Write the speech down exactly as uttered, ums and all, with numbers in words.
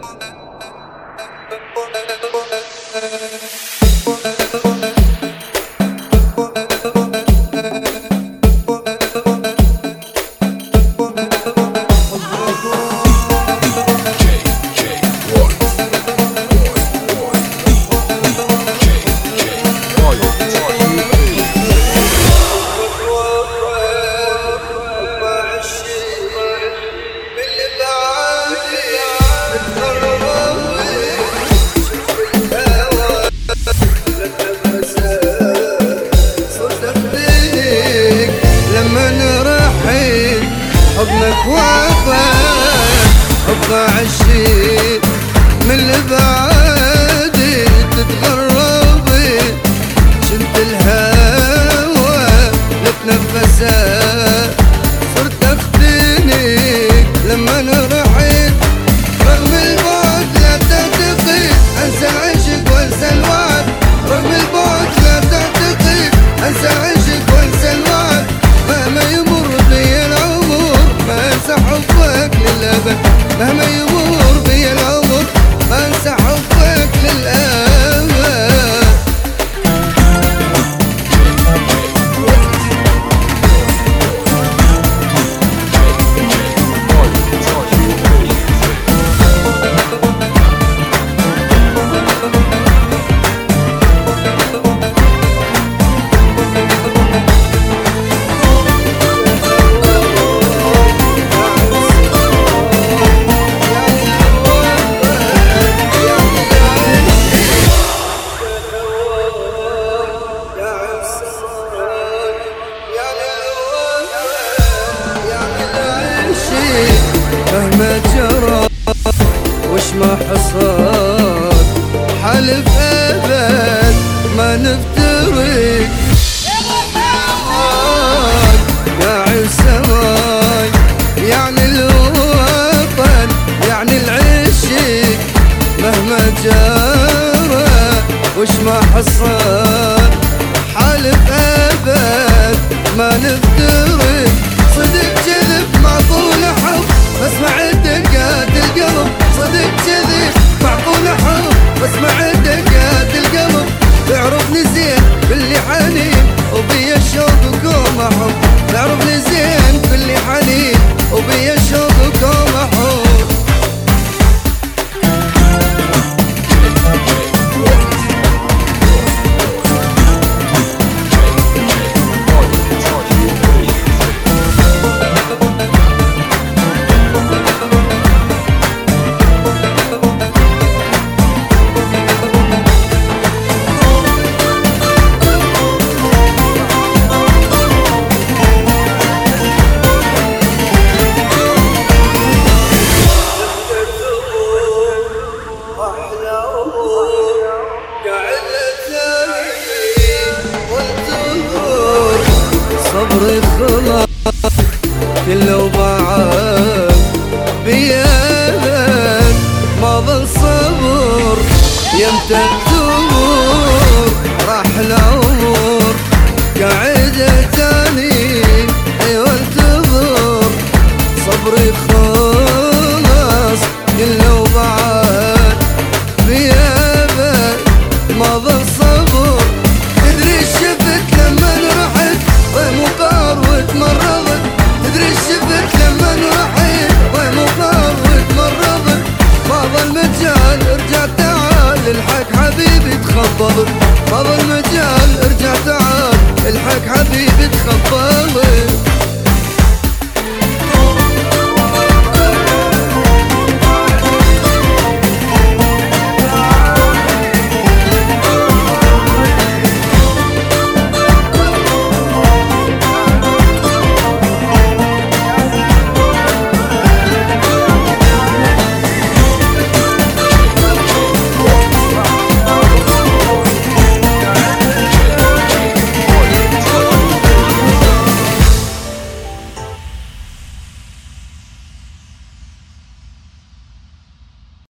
حضنك وافاك ابقى عشيق من البعادي تتغربي شلت الهوى نتنفسك صرت افتنيك لما رحيت رغم البعد لا تعتقد انسى العشق وانسى الوعد رغم البعد لا تعتقد انسى العشق وانسى الوعد مهما يمر بي العمر ما انسى حبك للابد مهما يمر بي العمر ما انسى حبك للابد مهما جرى وش ما حصل حلف ابد ما نفترق يا عالسماي يعني الوطن يعني العشق مهما جرى وش ما حصل حلف ابد ما نفترق صدق كذب معقول حب بسمع دقات القلب صدق كذب معقول حب بسمع دقات القلب تعرفني زين كل حنين وبي الشوق وكوم احب تعرفني زين كل حنين وبي الشوق وكوم احب صبري خلاص كله بعد بيدك ما ظل صبر يمتى تمر راح العمر قاعدة تاني ايوه انتظر صبري خلاص كله بعد بيدك ما ظل صبر تدري شفت لما رحت ومقار وتمرضت تدري شفت لما رحت ومقار وتمرضت ما ظل مجال ارجع تعال الحق حبيبي تخبط ما ظل مجال ارجع تعال الحق حبيبي تخبط